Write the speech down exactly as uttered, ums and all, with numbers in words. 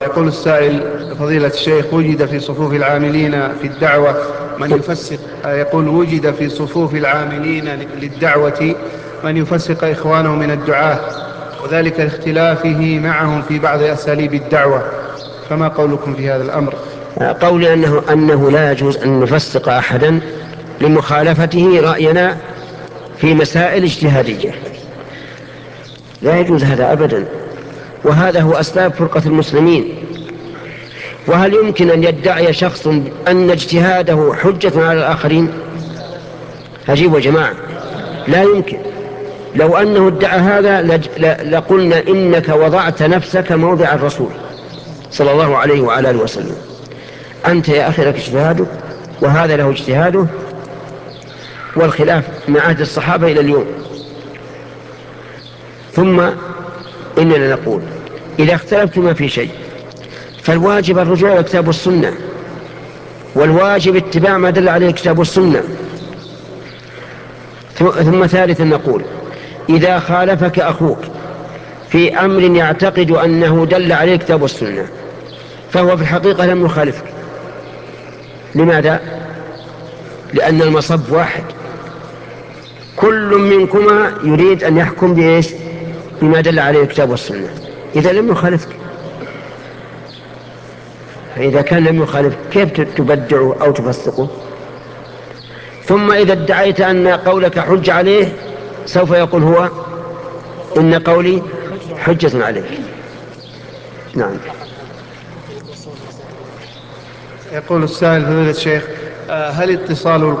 يقول السائل: فضيلة الشيخ، وجد في صفوف العاملين في الدعوة من يفسق يقول وجد في صفوف العاملين للدعوة من يفسق إخوانه من الدعاة، وذلك لاختلافه معهم في بعض أساليب الدعوة، فما قولكم في هذا الأمر؟ قولي أنه, أنه لا يجوز أن نفسق أحدا لمخالفته رأينا في مسائل اجتهادية، لا يجوز هذا أبدا، وهذا هو أسباب فرقة المسلمين. وهل يمكن أن يدعي شخص أن اجتهاده حجة على الآخرين؟ عجيب يا جماعة، لا يمكن. لو أنه ادعى هذا لقلنا إنك وضعت نفسك موضع الرسول صلى الله عليه وعلى آله وسلم. أنت يا أخي لك اجتهادك وهذا له اجتهاده، والخلاف من عهد الصحابة إلى اليوم. ثم إننا نقول إذا اختلفتما في شيء فالواجب الرجوع إلى الكتاب والسنة، والواجب اتباع ما دل عليه الكتاب والسنة. ثم ثالثا نقول إذا خالفك أخوك في أمر يعتقد أنه دل عليه الكتاب والسنة فهو في الحقيقة لم يخالفك. لماذا؟ لأن المصب واحد، كل منكما يريد أن يحكم بإيش؟ بما دل عليه الكتاب والسنة، إذا لم يخالفك. فإذا كان لم يخالفك كيف تبدعه أو تفسقه؟ ثم إذا ادعيت أن قولك حج عليه سوف يقول هو إن قولي حجة عليك. نعم. يقول السائل: فضيلة الشيخ، هل اتصال